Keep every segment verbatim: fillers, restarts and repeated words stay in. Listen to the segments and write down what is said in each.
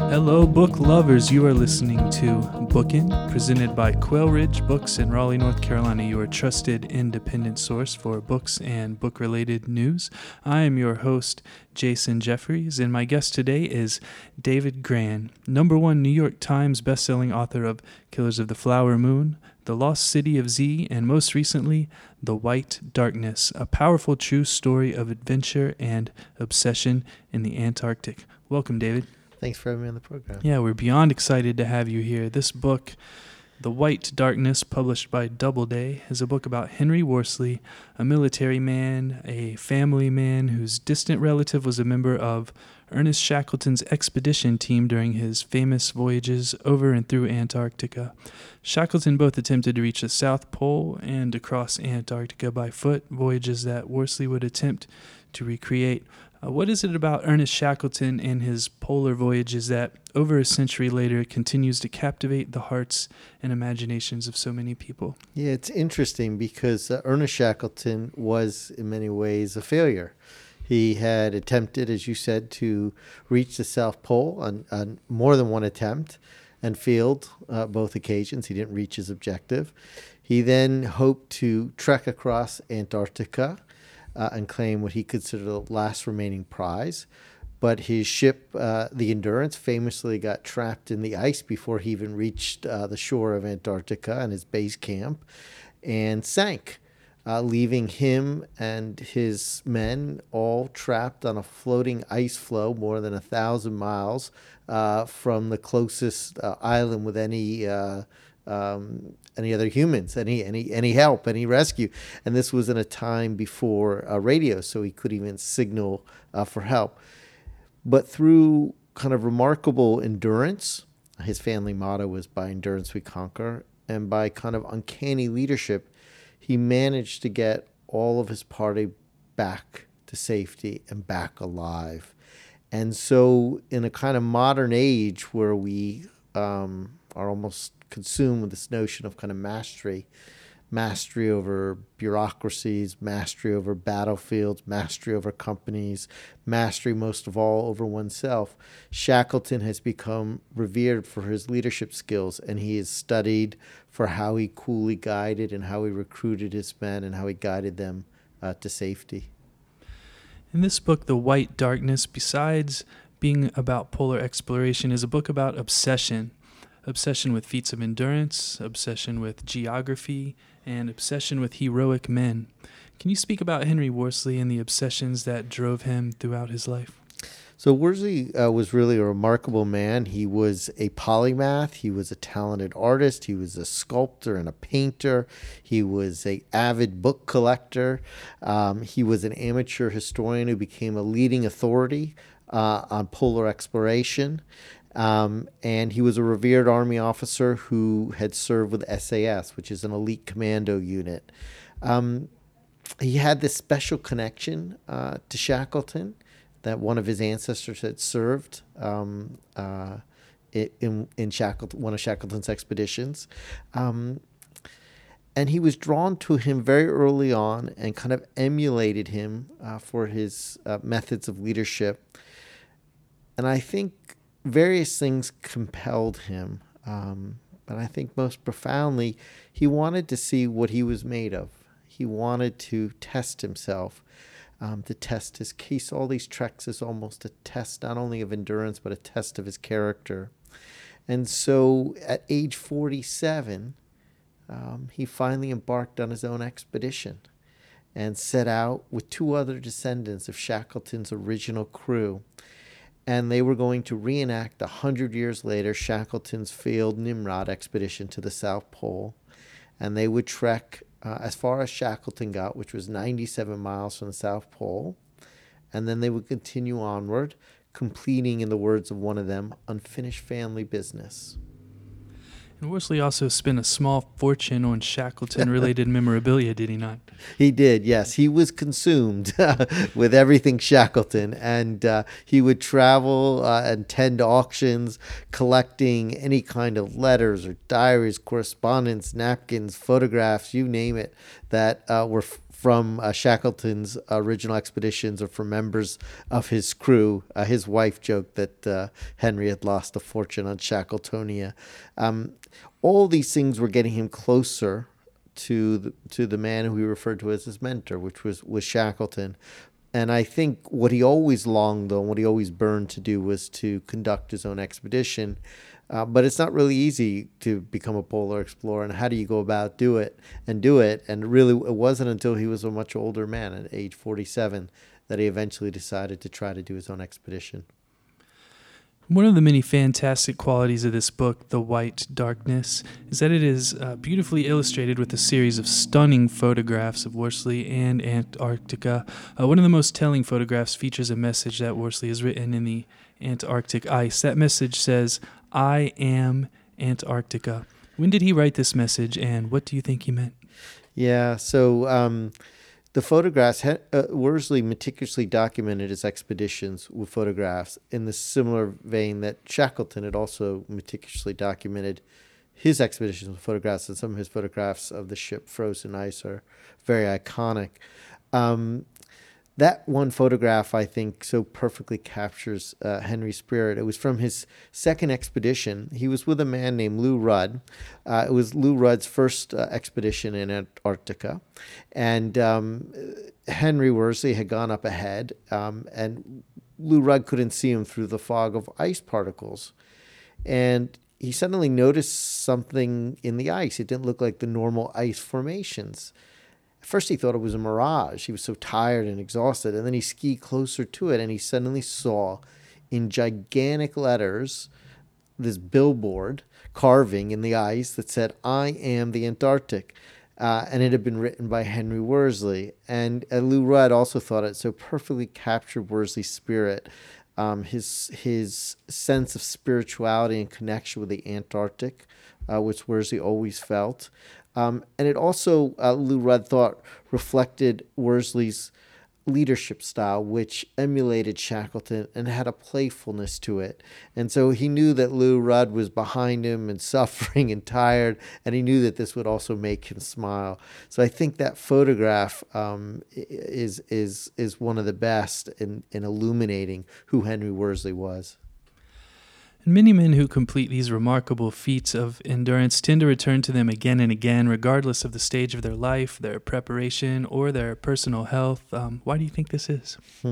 Hello, book lovers. You are listening to Bookin', presented by Quail Ridge Books in Raleigh, North Carolina, your trusted independent source for books and book-related news. I am your host, Jason Jeffries, and my guest today is David Grann, number one New York Times bestselling author of Killers of the Flower Moon, The Lost City of Z, and most recently, The White Darkness, a powerful true story of adventure and obsession in the Antarctic. Welcome, David. Thanks for having me on the program. Yeah, we're beyond excited to have you here. This book, The White Darkness, published by Doubleday, is a book about Henry Worsley, a military man, a family man whose distant relative was a member of Ernest Shackleton's expedition team during his famous voyages over and through Antarctica. Shackleton both attempted to reach the South Pole and to cross Antarctica by foot, voyages that Worsley would attempt to recreate. Uh, what is it about Ernest Shackleton and his polar voyages that, over a century later, continues to captivate the hearts and imaginations of so many people? Yeah, it's interesting because uh, Ernest Shackleton was, in many ways, a failure. He had attempted, as you said, to reach the South Pole on, on more than one attempt and failed uh, both occasions. He didn't reach his objective. He then hoped to trek across Antarctica Uh, and claim what he considered the last remaining prize. But his ship, uh, the Endurance, famously got trapped in the ice before he even reached uh, the shore of Antarctica and his base camp and sank, uh, leaving him and his men all trapped on a floating ice floe more than a thousand miles uh, from the closest uh, island with any uh, Um, any other humans, any any any help, any rescue. And this was in a time before uh, radio, so he couldn't even signal uh, for help. But through kind of remarkable endurance, his family motto was "By endurance we conquer," and by kind of uncanny leadership, he managed to get all of his party back to safety and back alive. And so in a kind of modern age where we um, are almost consumed with this notion of kind of mastery, mastery over bureaucracies, mastery over battlefields, mastery over companies, mastery most of all over oneself. Shackleton has become revered for his leadership skills, and he is studied for how he coolly guided and how he recruited his men and how he guided them uh, to safety. In this book, The White Darkness, besides being about polar exploration, is a book about obsession. Obsession with feats of endurance, obsession with geography, and obsession with heroic men. Can you speak about Henry Worsley and the obsessions that drove him throughout his life? So Worsley uh, was really a remarkable man. He was a polymath. He was a talented artist. He was a sculptor and a painter. He was an avid book collector. Um, he was an amateur historian who became a leading authority uh, on polar exploration. Um, and he was a revered Army officer who had served with S A S, which is an elite commando unit. Um, he had this special connection uh, to Shackleton that one of his ancestors had served um, uh, in, in Shackleton, one of Shackleton's expeditions. Um, and he was drawn to him very early on and kind of emulated him uh, for his uh, methods of leadership. And I think various things compelled him, um, but I think most profoundly, he wanted to see what he was made of. He wanted to test himself, um, to test his case. All these treks is almost a test, not only of endurance, but a test of his character. And so at age forty-seven, um, he finally embarked on his own expedition and set out with two other descendants of Shackleton's original crew. And they were going to reenact a hundred years later Shackleton's failed Nimrod expedition to the South Pole. And they would trek uh, as far as Shackleton got, which was ninety-seven miles from the South Pole. And then they would continue onward, completing, in the words of one of them, unfinished family business. And Worsley also spent a small fortune on Shackleton-related memorabilia, did he not? He did, yes. He was consumed with everything Shackleton, and uh, he would travel uh, and attend auctions, collecting any kind of letters or diaries, correspondence, napkins, photographs, you name it, that uh, were f- from uh, Shackleton's original expeditions or from members of his crew. Uh, his wife joked that uh, Henry had lost a fortune on Shackletonia. Um, all these things were getting him closer to the, to the man who he referred to as his mentor, which was, was Shackleton. And I think what he always longed, though, and what he always burned to do was to conduct his own expedition. Uh, but it's not really easy to become a polar explorer. And how do you go about do it and do it? And really, it wasn't until he was a much older man at age forty-seven that he eventually decided to try to do his own expedition. One of the many fantastic qualities of this book, The White Darkness, is that it is uh, beautifully illustrated with a series of stunning photographs of Worsley and Antarctica. Uh, one of the most telling photographs features a message that Worsley has written in the Antarctic ice. That message says, "I am Antarctica." When did he write this message, and what do you think he meant? Yeah, so um, the photographs, uh, Worsley meticulously documented his expeditions with photographs in the similar vein that Shackleton had also meticulously documented his expeditions with photographs, and some of his photographs of the ship Frozen Ice are very iconic. Um, that one photograph, I think, so perfectly captures uh, Henry's spirit. It was from his second expedition. He was with a man named Lou Rudd. Uh, it was Lou Rudd's first uh, expedition in Antarctica. And um, Henry Worsley had gone up ahead, um, and Lou Rudd couldn't see him through the fog of ice particles. And he suddenly noticed something in the ice. It didn't look like the normal ice formations. At first, he thought it was a mirage. He was so tired and exhausted. And then he skied closer to it, and he suddenly saw in gigantic letters this billboard carving in the ice that said, "I am the Antarctic." Uh, and it had been written by Henry Worsley. And uh, Lou Rudd also thought it so perfectly captured Worsley's spirit, um, his, his sense of spirituality and connection with the Antarctic, uh, which Worsley always felt. Um, and it also, uh, Lou Rudd thought, reflected Worsley's leadership style, which emulated Shackleton and had a playfulness to it. And so he knew that Lou Rudd was behind him and suffering and tired, and he knew that this would also make him smile. So I think that photograph um, is is is one of the best in, in illuminating who Henry Worsley was. Many men who complete these remarkable feats of endurance tend to return to them again and again, regardless of the stage of their life, their preparation, or their personal health. Um, why do you think this is? Hmm.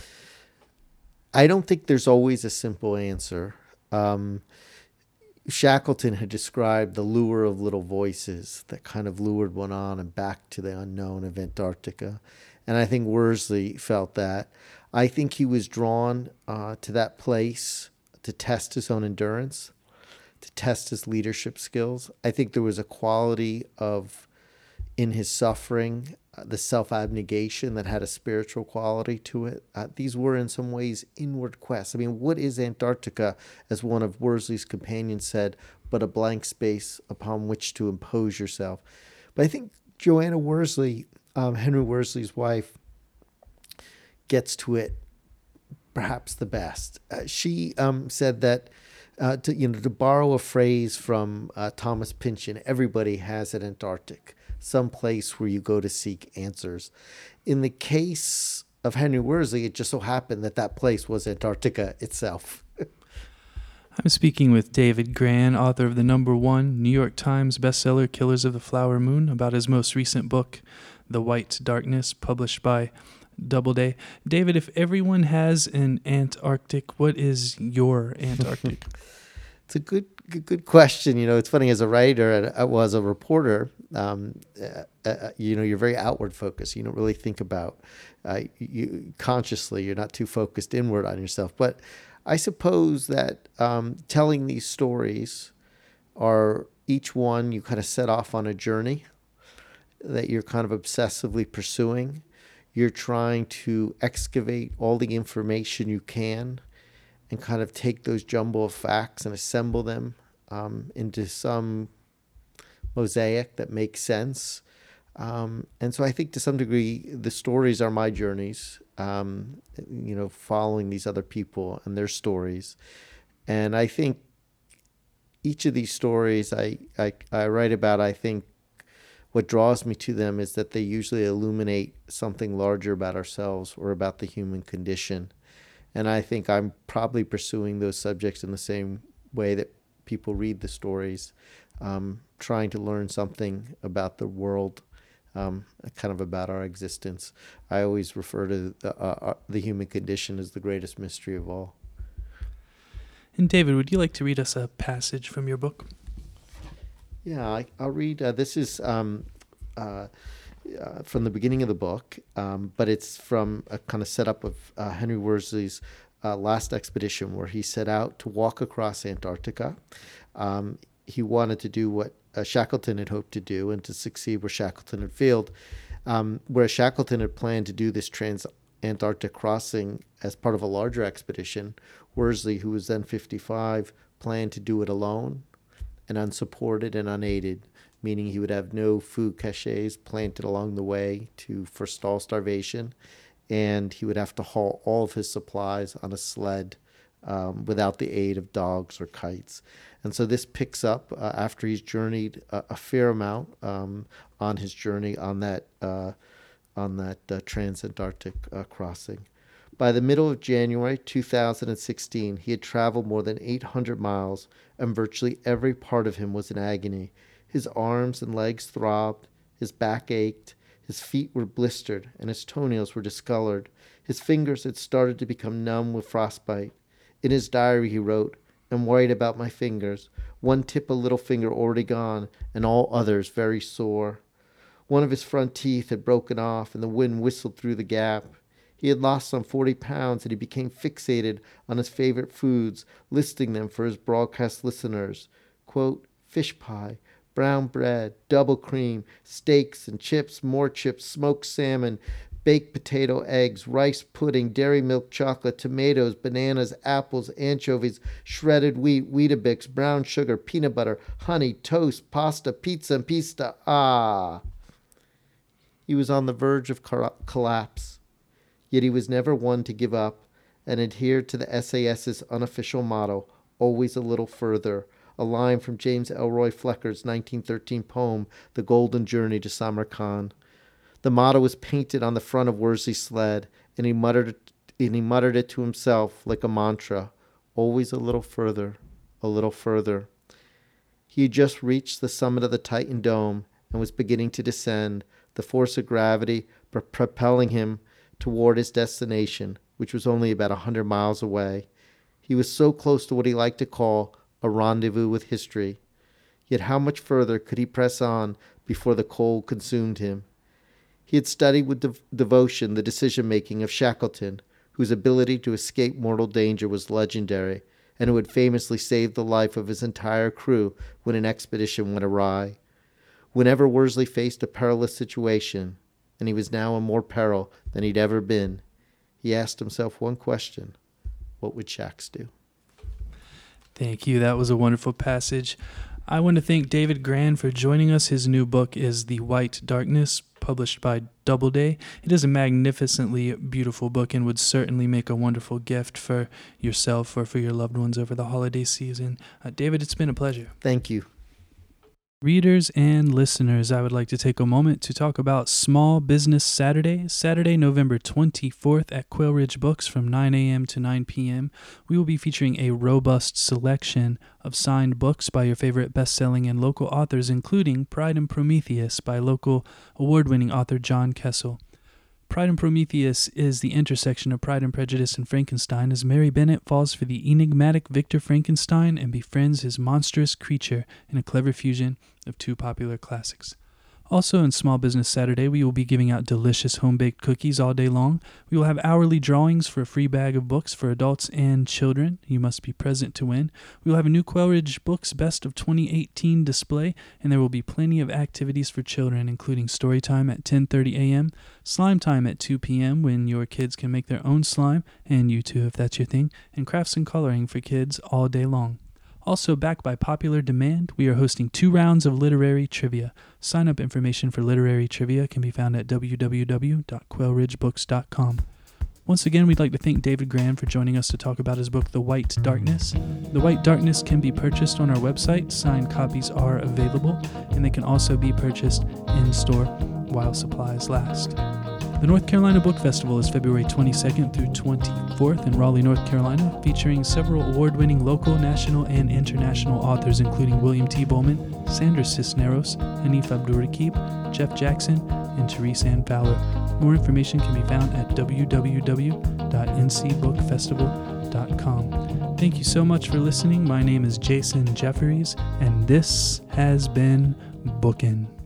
I don't think there's always a simple answer. Um, Shackleton had described the lure of little voices that kind of lured one on and back to the unknown of Antarctica. And I think Worsley felt that. I think he was drawn uh, to that place to test his own endurance, to test his leadership skills. I think there was a quality of, in his suffering, uh, the self-abnegation that had a spiritual quality to it. Uh, these were in some ways inward quests. I mean, what is Antarctica, as one of Worsley's companions said, but a blank space upon which to impose yourself? But I think Joanna Worsley, um, Henry Worsley's wife, gets to it perhaps the best. Uh, she um, said that, uh, to, you know, to borrow a phrase from uh, Thomas Pynchon, everybody has an Antarctic, some place where you go to seek answers. In the case of Henry Worsley, it just so happened that that place was Antarctica itself. I'm speaking with David Grann, author of the number one New York Times bestseller Killers of the Flower Moon, about his most recent book, The White Darkness, published by Doubleday. David, if everyone has an Antarctic, what is your Antarctic? It's a good, good, good question. You know, it's funny, as a writer and I was a reporter, um, uh, uh, you know, you're very outward focused. You don't really think about, uh, you consciously, you're not too focused inward on yourself. But I suppose that um, telling these stories are, each one you kind of set off on a journey that you're kind of obsessively pursuing. You're trying to excavate all the information you can and kind of take those jumble of facts and assemble them um, into some mosaic that makes sense. Um, and so I think to some degree, the stories are my journeys, um, you know, following these other people and their stories. And I think each of these stories I, I, I write about, I think, what draws me to them is that they usually illuminate something larger about ourselves or about the human condition. And I think I'm probably pursuing those subjects in the same way that people read the stories, um, trying to learn something about the world, um, kind of about our existence. I always refer to the, uh, the human condition as the greatest mystery of all. And David, would you like to read us a passage from your book? Yeah, I, I'll read. Uh, this is um, uh, uh, from the beginning of the book, um, but it's from a kind of setup of uh, Henry Worsley's uh, last expedition, where he set out to walk across Antarctica. Um, he wanted to do what uh, Shackleton had hoped to do and to succeed where Shackleton had failed. Um, whereas Shackleton had planned to do this trans-Antarctic crossing as part of a larger expedition, Worsley, who was then fifty-five, planned to do it alone and unsupported and unaided, meaning he would have no food caches planted along the way to forestall starvation, and he would have to haul all of his supplies on a sled um, without the aid of dogs or kites. And so this picks up uh, after he's journeyed a, a fair amount um, on his journey on that uh, on that uh, trans-Antarctic uh, crossing. By the middle of January two thousand sixteen, he had traveled more than eight hundred miles, and virtually every part of him was in agony. His arms and legs throbbed, his back ached, his feet were blistered, and his toenails were discolored. His fingers had started to become numb with frostbite. In his diary he wrote, "I'm worried about my fingers. One tip of little finger already gone, and all others very sore." One of his front teeth had broken off, and the wind whistled through the gap. He had lost some forty pounds, and he became fixated on his favorite foods, listing them for his broadcast listeners. Quote, fish pie, brown bread, double cream, steaks and chips, more chips, smoked salmon, baked potato eggs, rice pudding, dairy milk chocolate, tomatoes, bananas, apples, anchovies, shredded wheat, Weetabix, brown sugar, peanut butter, honey, toast, pasta, pizza, and pista. Ah! He was on the verge of collapse. Yet he was never one to give up and adhered to the S A S's unofficial motto, always a little further, a line from James Elroy Flecker's nineteen thirteen poem, The Golden Journey to Samarkand. The motto was painted on the front of Worsley's sled, and he muttered it, and he muttered it to himself like a mantra, always a little further, a little further. He had just reached the summit of the Titan Dome and was beginning to descend, the force of gravity pro- propelling him toward his destination, which was only about a hundred miles away. He was so close to what he liked to call a rendezvous with history. Yet how much further could he press on before the cold consumed him? He had studied with dev- devotion the decision-making of Shackleton, whose ability to escape mortal danger was legendary, and who had famously saved the life of his entire crew when an expedition went awry. Whenever Worsley faced a perilous situation, and he was now in more peril than he'd ever been, he asked himself one question: what would Shax do? Thank you. That was a wonderful passage. I want to thank David Grann for joining us. His new book is The White Darkness, published by Doubleday. It is a magnificently beautiful book and would certainly make a wonderful gift for yourself or for your loved ones over the holiday season. Uh, David, it's been a pleasure. Thank you. Readers and listeners, I would like to take a moment to talk about Small Business Saturday, Saturday, November twenty-fourth at Quail Ridge Books from nine a.m. to nine p.m. We will be featuring a robust selection of signed books by your favorite best-selling and local authors, including Pride and Prometheus by local award-winning author John Kessel. Pride and Prometheus is the intersection of Pride and Prejudice and Frankenstein as Mary Bennett falls for the enigmatic Victor Frankenstein and befriends his monstrous creature in a clever fusion of two popular classics. Also in Small Business Saturday, we will be giving out delicious home-baked cookies all day long. We will have hourly drawings for a free bag of books for adults and children. You must be present to win. We will have a new Quail Ridge Books Best of twenty eighteen display, and there will be plenty of activities for children, including story time at ten thirty a.m., slime time at two p.m. when your kids can make their own slime, and you too if that's your thing, and crafts and coloring for kids all day long. Also, backed by popular demand, we are hosting two rounds of literary trivia. Sign-up information for literary trivia can be found at w w w dot quail ridge books dot com. Once again, we'd like to thank David Graham for joining us to talk about his book, The White Darkness. The White Darkness can be purchased on our website. Signed copies are available, and they can also be purchased in-store while supplies last. The North Carolina Book Festival is February twenty-second through twenty-fourth in Raleigh, North Carolina, featuring several award-winning local, national, and international authors, including William T. Bowman, Sandra Cisneros, Hanif Abdurraqib, Jeff Jackson, and Therese Ann Fowler. More information can be found at w w w dot n c book festival dot com. Thank you so much for listening. My name is Jason Jefferies, and this has been Bookin'.